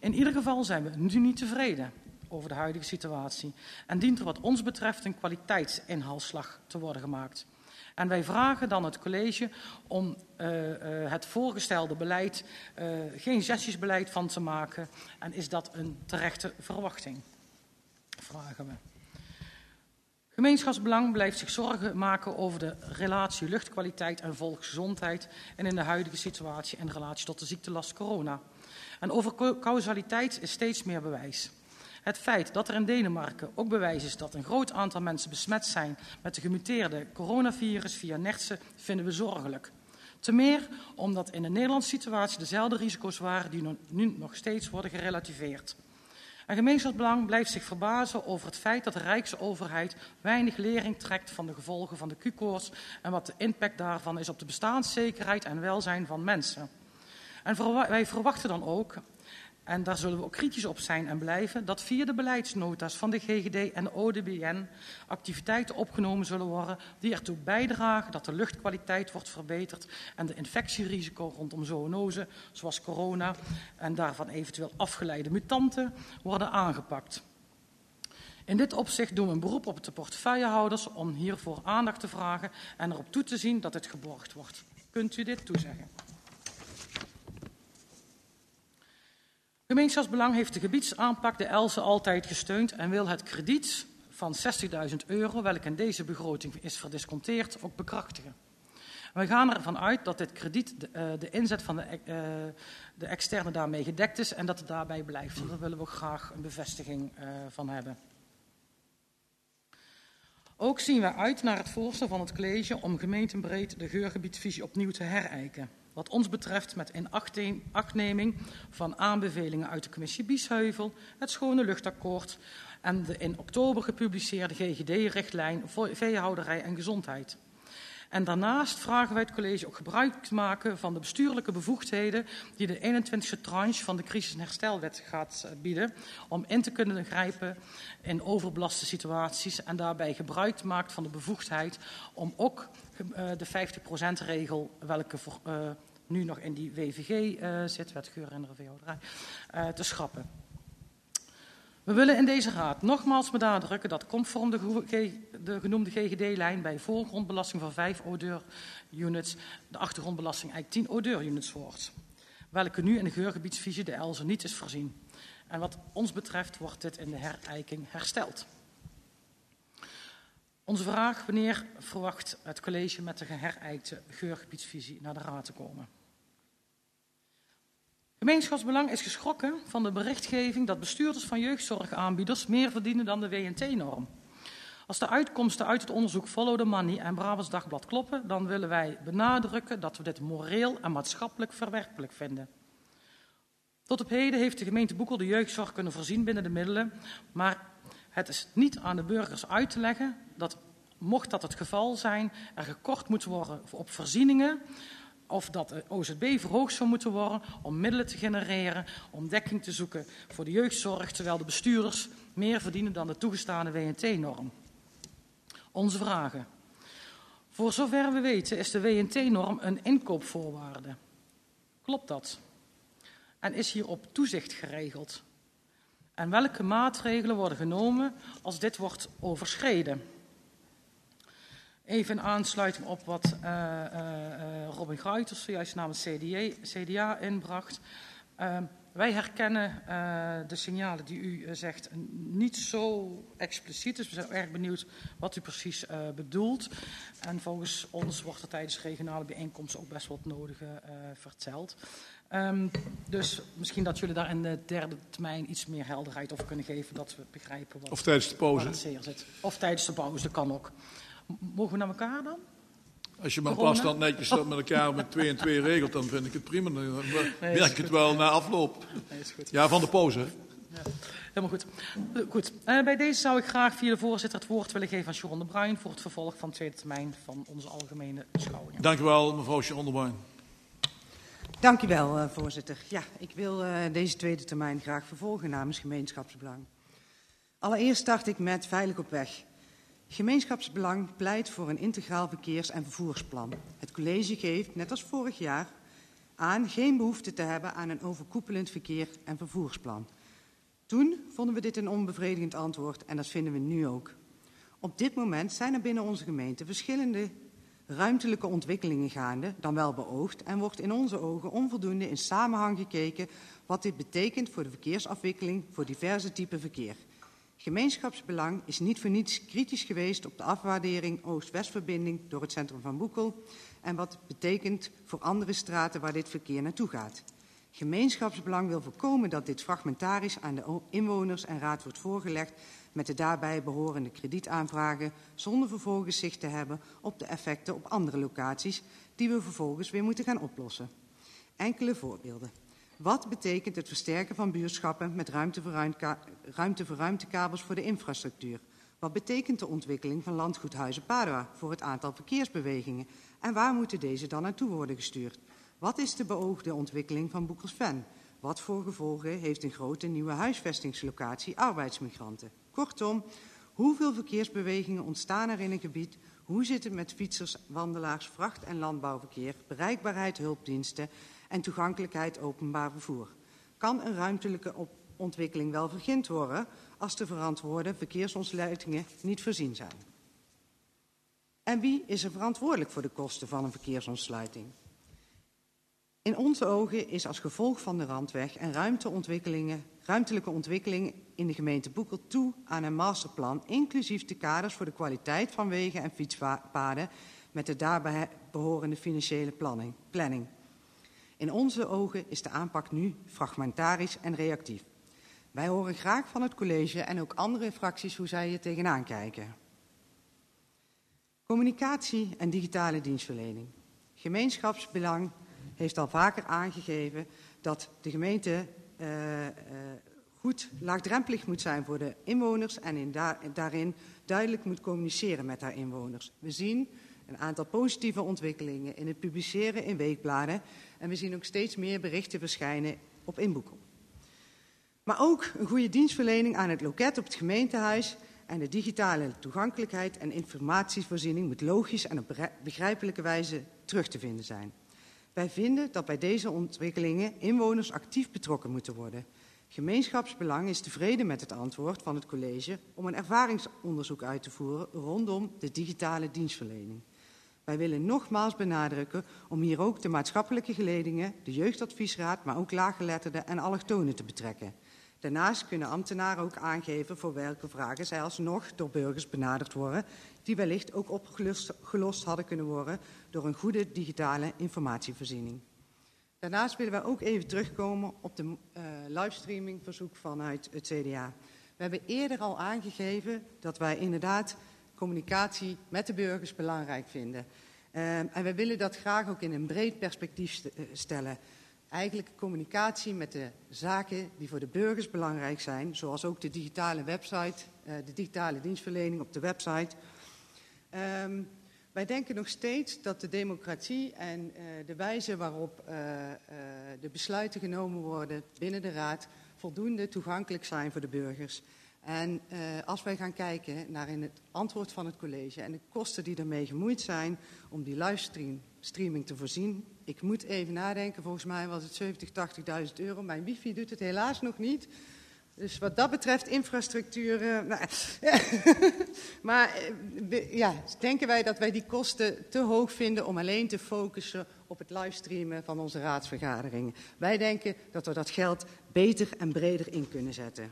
In ieder geval zijn we nu niet tevreden over de huidige situatie en dient er wat ons betreft een kwaliteitsinhaalslag te worden gemaakt. En wij vragen dan het college om het voorgestelde beleid geen sessiesbeleid van te maken. En is dat een terechte verwachting? Vragen we. Gemeenschapsbelang blijft zich zorgen maken over de relatie luchtkwaliteit en volksgezondheid en in de huidige situatie in relatie tot de ziektelast corona. En over causaliteit is steeds meer bewijs. Het feit dat er in Denemarken ook bewijs is dat een groot aantal mensen besmet zijn met de gemuteerde coronavirus via nertsen, vinden we zorgelijk. Te meer omdat in de Nederlandse situatie dezelfde risico's waren die nu nog steeds worden gerelativeerd. En gemeenschapsbelang blijft zich verbazen over het feit dat de Rijksoverheid weinig lering trekt van de gevolgen van de Q-koorts en wat de impact daarvan is op de bestaanszekerheid en welzijn van mensen. En wij verwachten dan ook, en daar zullen we ook kritisch op zijn en blijven, dat via de beleidsnota's van de GGD en de ODBN activiteiten opgenomen zullen worden die ertoe bijdragen dat de luchtkwaliteit wordt verbeterd en de infectierisico rondom zoonose, zoals corona en daarvan eventueel afgeleide mutanten, worden aangepakt. In dit opzicht doen we een beroep op de portefeuillehouders om hiervoor aandacht te vragen en erop toe te zien dat het geborgd wordt. Kunt u dit toezeggen? Gemeenschapsbelang heeft de gebiedsaanpak de ELSE altijd gesteund en wil het krediet van €60.000, welk in deze begroting is verdisconteerd, ook bekrachtigen. We gaan ervan uit dat dit krediet de inzet van de externe daarmee gedekt is en dat het daarbij blijft. En daar willen we ook graag een bevestiging van hebben. Ook zien we uit naar het voorstel van het college om gemeentenbreed de geurgebiedsvisie opnieuw te herijken. Wat ons betreft met inachtneming van aanbevelingen uit de commissie Biesheuvel, het Schone Luchtakkoord en de in oktober gepubliceerde GGD-richtlijn voor veehouderij en gezondheid. En daarnaast vragen wij het college ook gebruik te maken van de bestuurlijke bevoegdheden die de 21e tranche van de crisis- en herstelwet gaat bieden, om in te kunnen grijpen in overbelaste situaties en daarbij gebruik maakt van de bevoegdheid om ook de 50%-regel, welke nu nog in die WVG zit, Wet Geur en Veehouderij, te schrappen. We willen in deze raad nogmaals benadrukken dat conform de genoemde GGD-lijn bij voorgrondbelasting van 5 odeur-units de achtergrondbelasting eigenlijk 10 odeur-units wordt, welke nu in de geurgebiedsvisie de ELSE niet is voorzien. En wat ons betreft wordt dit in de herijking hersteld. Onze vraag: wanneer verwacht het college met de geherijkte geurgebiedsvisie naar de raad te komen? Gemeenschapsbelang is geschrokken van de berichtgeving dat bestuurders van jeugdzorgaanbieders meer verdienen dan de WNT-norm. Als de uitkomsten uit het onderzoek Follow the Money en Brabants Dagblad kloppen, dan willen wij benadrukken dat we dit moreel en maatschappelijk verwerpelijk vinden. Tot op heden heeft de gemeente Boekel de jeugdzorg kunnen voorzien binnen de middelen, maar het is niet aan de burgers uit te leggen dat, mocht dat het geval zijn, er gekort moet worden op voorzieningen of dat de OZB verhoogd zou moeten worden om middelen te genereren, om dekking te zoeken voor de jeugdzorg, terwijl de bestuurders meer verdienen dan de toegestane WNT-norm. Onze vragen. Voor zover we weten is de WNT-norm een inkoopvoorwaarde. Klopt dat? En is hierop toezicht geregeld? En welke maatregelen worden genomen als dit wordt overschreden? Even in aansluiting op wat Robin Gruiters zojuist namens CDA inbracht. Wij herkennen de signalen die u zegt niet zo expliciet. Dus we zijn erg benieuwd wat u precies bedoelt. En volgens ons wordt er tijdens regionale bijeenkomsten ook best wat nodige verteld. Dus misschien dat jullie daar in de derde termijn iets meer helderheid over kunnen geven. Dat we begrijpen wat, of tijdens de pauze. Wat het zeer zit. Of tijdens de pauze, dat kan ook. Mogen we naar elkaar dan? Als je mijn afstand netjes met elkaar met 2 en 2 regelt, dan vind ik het prima. Dan merk ik het wel na afloop. Nee, is goed. Ja, van de pauze. Ja, helemaal goed. Bij deze zou ik graag via de voorzitter het woord willen geven aan Sharon de Bruin voor het vervolg van de tweede termijn van onze algemene beschouwingen. Dank u wel, mevrouw Sharon de Bruin. Dank u wel, voorzitter. Ja, ik wil deze tweede termijn graag vervolgen namens gemeenschapsbelang. Allereerst start ik met Veilig op weg. Gemeenschapsbelang pleit voor een integraal verkeers- en vervoersplan. Het college geeft, net als vorig jaar, aan geen behoefte te hebben aan een overkoepelend verkeer- en vervoersplan. Toen vonden we dit een onbevredigend antwoord en dat vinden we nu ook. Op dit moment zijn er binnen onze gemeente verschillende ruimtelijke ontwikkelingen gaande, dan wel beoogd, en wordt in onze ogen onvoldoende in samenhang gekeken wat dit betekent voor de verkeersafwikkeling voor diverse typen verkeer. Gemeenschapsbelang is niet voor niets kritisch geweest op de afwaardering Oost-Westverbinding door het centrum van Boekel en wat het betekent voor andere straten waar dit verkeer naartoe gaat. Gemeenschapsbelang wil voorkomen dat dit fragmentarisch aan de inwoners en raad wordt voorgelegd met de daarbij behorende kredietaanvragen, zonder vervolgens zicht te hebben op de effecten op andere locaties die we vervolgens weer moeten gaan oplossen. Enkele voorbeelden. Wat betekent het versterken van buurtschappen met ruimte-voor-ruimtekabels voor de infrastructuur? Wat betekent de ontwikkeling van landgoed Huizen Padua voor het aantal verkeersbewegingen? En waar moeten deze dan naartoe worden gestuurd? Wat is de beoogde ontwikkeling van Boekelsven? Wat voor gevolgen heeft een grote nieuwe huisvestingslocatie arbeidsmigranten? Kortom, hoeveel verkeersbewegingen ontstaan er in een gebied? Hoe zit het met fietsers, wandelaars, vracht- en landbouwverkeer, bereikbaarheid, hulpdiensten en toegankelijkheid openbaar vervoer? Kan een ruimtelijke ontwikkeling wel vergund worden als de verantwoorde verkeersontsluitingen niet voorzien zijn? En wie is er verantwoordelijk voor de kosten van een verkeersontsluiting? In onze ogen is als gevolg van de randweg en ruimtelijke ontwikkelingen in de gemeente Boekel toe aan een masterplan, inclusief de kaders voor de kwaliteit van wegen en fietspaden met de daarbij behorende financiële planning. In onze ogen is de aanpak nu fragmentarisch en reactief. Wij horen graag van het college en ook andere fracties hoe zij hier tegenaan kijken. Communicatie en digitale dienstverlening. Gemeenschapsbelang heeft al vaker aangegeven dat de gemeente goed laagdrempelig moet zijn voor de inwoners en daarin duidelijk moet communiceren met haar inwoners. We zien een aantal positieve ontwikkelingen in het publiceren in weekbladen en we zien ook steeds meer berichten verschijnen op Inboekel. Maar ook een goede dienstverlening aan het loket op het gemeentehuis en de digitale toegankelijkheid en informatievoorziening moet logisch en op begrijpelijke wijze terug te vinden zijn. Wij vinden dat bij deze ontwikkelingen inwoners actief betrokken moeten worden. Gemeenschapsbelang is tevreden met het antwoord van het college om een ervaringsonderzoek uit te voeren rondom de digitale dienstverlening. Wij willen nogmaals benadrukken om hier ook de maatschappelijke geledingen, de jeugdadviesraad, maar ook laaggeletterden en allochtonen te betrekken. Daarnaast kunnen ambtenaren ook aangeven voor welke vragen zij alsnog door burgers benaderd worden, die wellicht ook opgelost hadden kunnen worden door een goede digitale informatievoorziening. Daarnaast willen wij ook even terugkomen op de livestreamingverzoek vanuit het CDA. We hebben eerder al aangegeven dat wij inderdaad communicatie met de burgers belangrijk vinden. En wij willen dat graag ook in een breed perspectief stellen. Eigenlijk communicatie met de zaken die voor de burgers belangrijk zijn, zoals ook de digitale website, de digitale dienstverlening op de website. Wij denken nog steeds dat de democratie en de wijze waarop de besluiten genomen worden binnen de raad voldoende toegankelijk zijn voor de burgers. En als wij gaan kijken naar in het antwoord van het college en de kosten die ermee gemoeid zijn om die livestreaming te voorzien. Ik moet even nadenken, volgens mij was het 70.000, 80.000 euro. Mijn wifi doet het helaas nog niet. Dus wat dat betreft infrastructuur. Maar denken wij dat wij die kosten te hoog vinden om alleen te focussen op het livestreamen van onze raadsvergaderingen. Wij denken dat we dat geld beter en breder in kunnen zetten.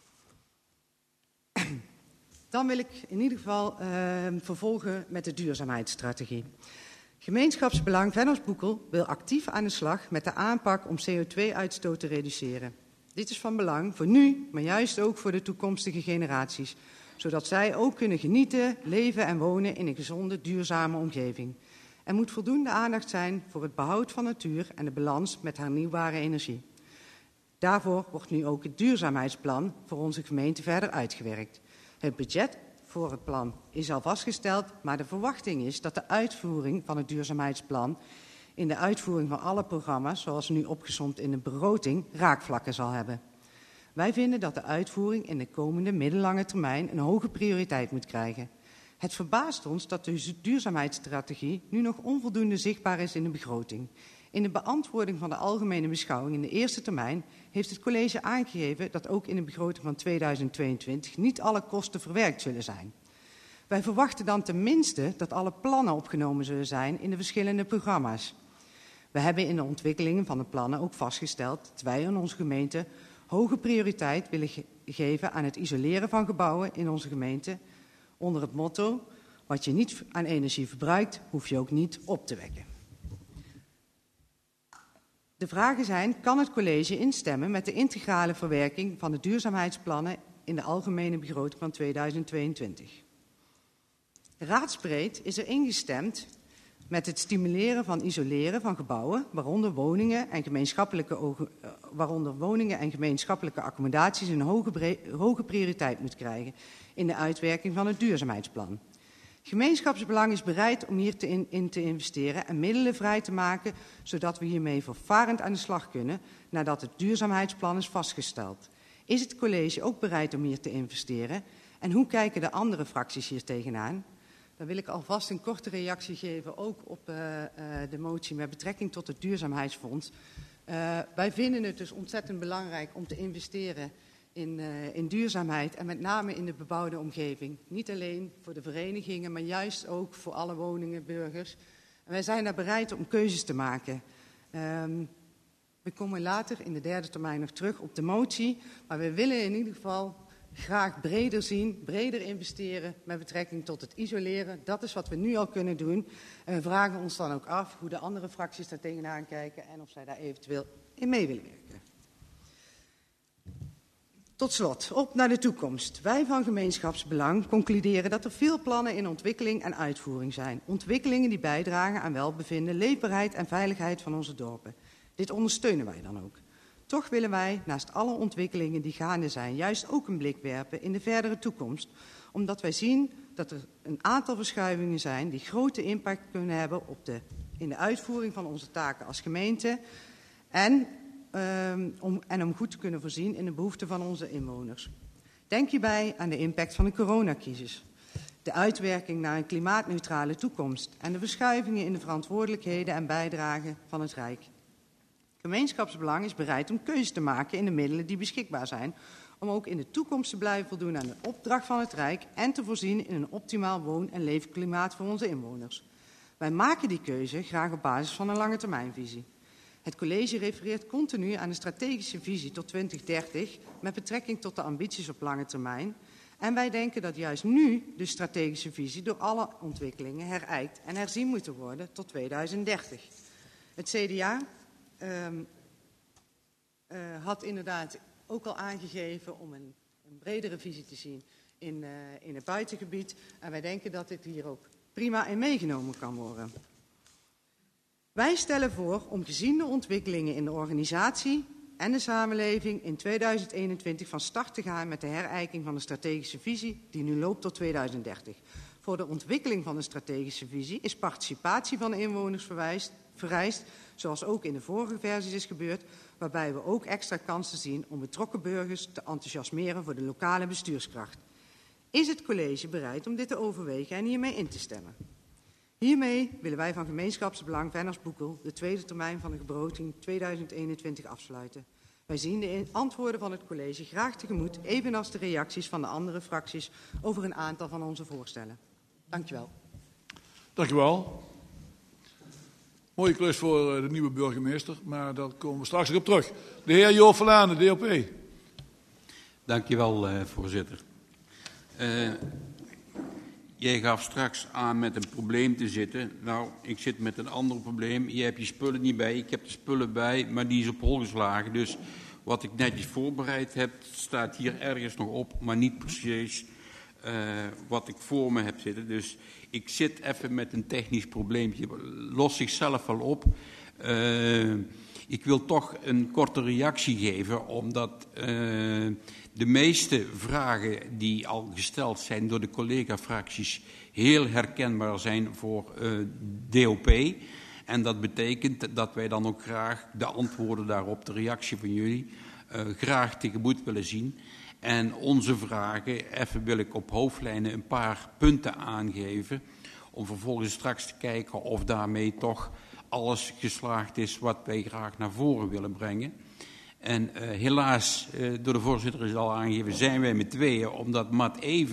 Dan wil ik in ieder geval vervolgen met de duurzaamheidsstrategie. Gemeenschapsbelang Vennos Boekel wil actief aan de slag met de aanpak om CO2-uitstoot te reduceren. Dit is van belang voor nu, maar juist ook voor de toekomstige generaties, zodat zij ook kunnen genieten, leven en wonen in een gezonde, duurzame omgeving. Er moet voldoende aandacht zijn voor het behoud van natuur en de balans met hernieuwbare energie. Daarvoor wordt nu ook het duurzaamheidsplan voor onze gemeente verder uitgewerkt. Het budget voor het plan is al vastgesteld, maar de verwachting is dat de uitvoering van het duurzaamheidsplan in de uitvoering van alle programma's, zoals nu opgesomd in de begroting, raakvlakken zal hebben. Wij vinden dat de uitvoering in de komende middellange termijn een hoge prioriteit moet krijgen. Het verbaast ons dat de duurzaamheidsstrategie nu nog onvoldoende zichtbaar is in de begroting. In de beantwoording van de algemene beschouwing in de eerste termijn heeft het college aangegeven dat ook in de begroting van 2022 niet alle kosten verwerkt zullen zijn. Wij verwachten dan tenminste dat alle plannen opgenomen zullen zijn in de verschillende programma's. We hebben in de ontwikkelingen van de plannen ook vastgesteld dat wij in onze gemeente hoge prioriteit willen geven aan het isoleren van gebouwen in onze gemeente onder het motto: wat je niet aan energie verbruikt, hoef je ook niet op te wekken. De vragen zijn: kan het college instemmen met de integrale verwerking van de duurzaamheidsplannen in de algemene begroting van 2022? Raadsbreed is er ingestemd met het stimuleren van isoleren van gebouwen, waaronder woningen en gemeenschappelijke accommodaties een hoge prioriteit moet krijgen in de uitwerking van het duurzaamheidsplan. Gemeenschapsbelang is bereid om hier in te investeren en middelen vrij te maken, zodat we hiermee voortvarend aan de slag kunnen nadat het duurzaamheidsplan is vastgesteld. Is het college ook bereid om hier te investeren? En hoe kijken de andere fracties hier tegenaan? Dan wil ik alvast een korte reactie geven, ook op de motie met betrekking tot het duurzaamheidsfonds. Wij vinden het dus ontzettend belangrijk om te investeren in duurzaamheid en met name in de bebouwde omgeving. Niet alleen voor de verenigingen, maar juist ook voor alle woningen, burgers. En wij zijn daar bereid om keuzes te maken. We komen later in de derde termijn nog terug op de motie, maar we willen in ieder geval graag breder zien, breder investeren met betrekking tot het isoleren. Dat is wat we nu al kunnen doen. En we vragen ons dan ook af hoe de andere fracties daar tegenaan kijken en of zij daar eventueel in mee willen werken. Tot slot, op naar de toekomst. Wij van Gemeenschapsbelang concluderen dat er veel plannen in ontwikkeling en uitvoering zijn. Ontwikkelingen die bijdragen aan welbevinden, leefbaarheid en veiligheid van onze dorpen. Dit ondersteunen wij dan ook. Toch willen wij, naast alle ontwikkelingen die gaande zijn, juist ook een blik werpen in de verdere toekomst. Omdat wij zien dat er een aantal verschuivingen zijn die grote impact kunnen hebben in de uitvoering van onze taken als gemeente. En om goed te kunnen voorzien in de behoeften van onze inwoners. Denk hierbij aan de impact van de coronacrisis. De uitwerking naar een klimaatneutrale toekomst. En de verschuivingen in de verantwoordelijkheden en bijdragen van het Rijk. Gemeenschapsbelang is bereid om keuzes te maken in de middelen die beschikbaar zijn, om ook in de toekomst te blijven voldoen aan de opdracht van het Rijk en te voorzien in een optimaal woon- en leefklimaat voor onze inwoners. Wij maken die keuze graag op basis van een langetermijnvisie. Het college refereert continu aan de strategische visie tot 2030 met betrekking tot de ambities op lange termijn. En wij denken dat juist nu de strategische visie door alle ontwikkelingen herijkt en herzien moeten worden tot 2030. Het CDA had inderdaad ook al aangegeven om een bredere visie te zien in het buitengebied. En wij denken dat dit hier ook prima in meegenomen kan worden. Wij stellen voor om gezien de ontwikkelingen in de organisatie en de samenleving in 2021 van start te gaan met de herijking van de strategische visie die nu loopt tot 2030. Voor de ontwikkeling van de strategische visie is participatie van de inwoners vereist, zoals ook in de vorige versies is gebeurd, waarbij we ook extra kansen zien om betrokken burgers te enthousiasmeren voor de lokale bestuurskracht. Is het college bereid om dit te overwegen en hiermee in te stemmen? Hiermee willen wij van Gemeenschapsbelang Venno's Boekel de tweede termijn van de begroting 2021 afsluiten. Wij zien de antwoorden van het college graag tegemoet, evenals de reacties van de andere fracties over een aantal van onze voorstellen. Dank u wel. Dank u wel. Mooie klus voor de nieuwe burgemeester, maar daar komen we straks nog op terug. De heer Joop Verlaan, de DOP. Dank je wel, voorzitter. Jij gaf straks aan met een probleem te zitten. Nou, ik zit met een ander probleem. Je hebt je spullen niet bij. Ik heb de spullen bij, maar die is op hol geslagen. Dus wat ik netjes voorbereid heb, staat hier ergens nog op, maar niet precies wat ik voor me heb zitten. Dus ik zit even met een technisch probleempje. Lost zichzelf wel op. Ik wil toch een korte reactie geven, omdat de meeste vragen die al gesteld zijn door de collega-fracties heel herkenbaar zijn voor DOP. En dat betekent dat wij dan ook graag de antwoorden daarop, de reactie van jullie, graag tegemoet willen zien. En onze vragen, even wil ik op hoofdlijnen een paar punten aangeven, om vervolgens straks te kijken of daarmee toch alles geslaagd is wat wij graag naar voren willen brengen. En helaas, door de voorzitter is al aangegeven, zijn wij met tweeën, omdat Matt even